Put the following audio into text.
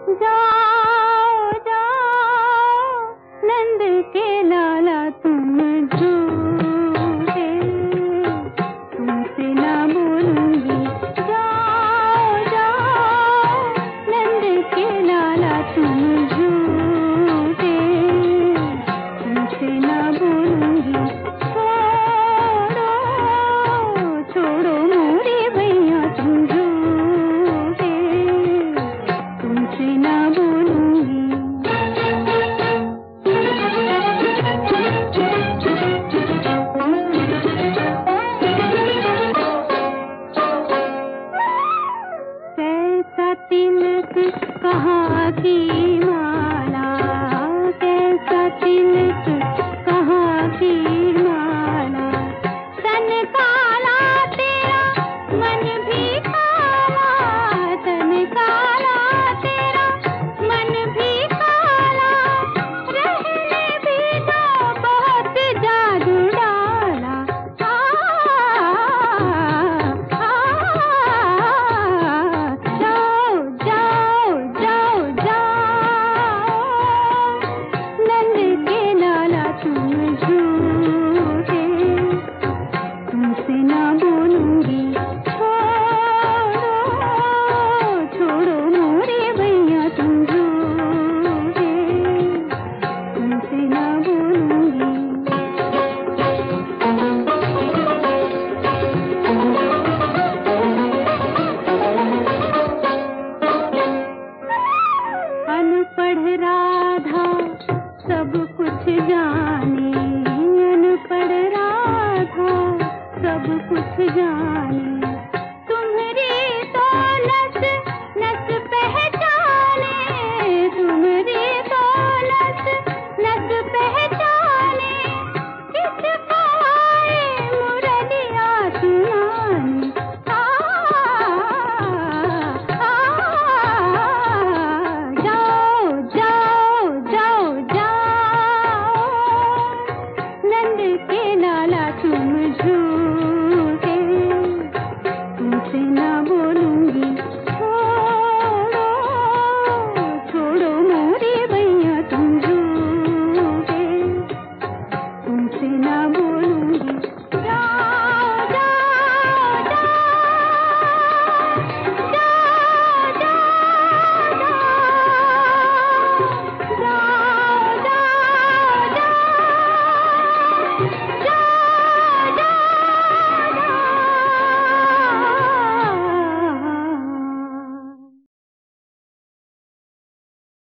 जाओ जाओ नंद के लाला तुम झूठे, तुमसे ना बोलूंगी। जाओ जाओ नंद के लाला तुम झूठे, तुमसे ना बोलूंगी। छोड़ो छोड़ो मोरे भैया तुम झूठे, तुमसे ना बोलूंगी। कैसा तिलक कहाँ की माला, कैसा तिलक कहाँ की माला। तन काला तेरा मन भी काला, तन काला तेरा मन भी काला। रहने भी दो बहुत जादू डाला। जाओ जाओ जाओ जाओ नंद के लाला तुम झूठे, तुमसे ना बोलूंगी। छोड़ो छोड़ो मोरे भैया तुम झूठे, तुमसे ना बोलूंगी। अनपढ़ राधा सब कुछ जाने, अनपढ़ राधा सब कुछ जाने।